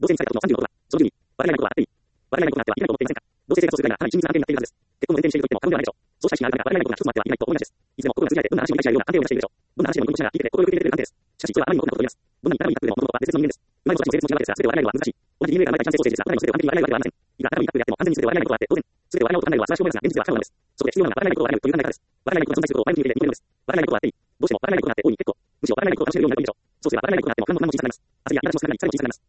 同性にされたことの36は、その順に、笑えないことはあっていい。笑えないことなんてはできないと思っていませんか。同性生活をするがかなり親密な関係になっているはずです。結婚の前提にしていると言っても過言ではないでしょう。そうした意識があるから笑えないことが一つもあってはいけないと思いがちです。いつでも心が通じ合えてどんな話も理解し合えるような関係を目指しているでしょう。どんな話でもニコニコしながら聞いてて心よく聞いてくれる関係です。しかし、それはあまりにも酷なことを言います。どんなに痛みに痛くでも物事は別々の人間です。うまい子たちも性別も違うわけですが、全てを笑えないのは難しい。同じ DNA が生まれたチャンスソーセージですが、互いの全てを完璧に笑えるわけではありません。いくら痛みに痛くであっても完全に全てを笑えないことはあって当然。全てを笑おうと考えるのは素晴らしい思いますが、現実では不可能なんです。そこで必要なのは笑えないことを笑えるという考え方です。笑えないことが存在することを前向きに受け入れて認めるのです。笑えないことはあっていい。どうしても笑えないことがあって大いに結構。むしろ笑えないことを楽しめるようになるべきでしょう。そうすれば笑えないことがあっても可能なものも小さくなります。焦りや苛立ちも少なくなり、最後小さくなります。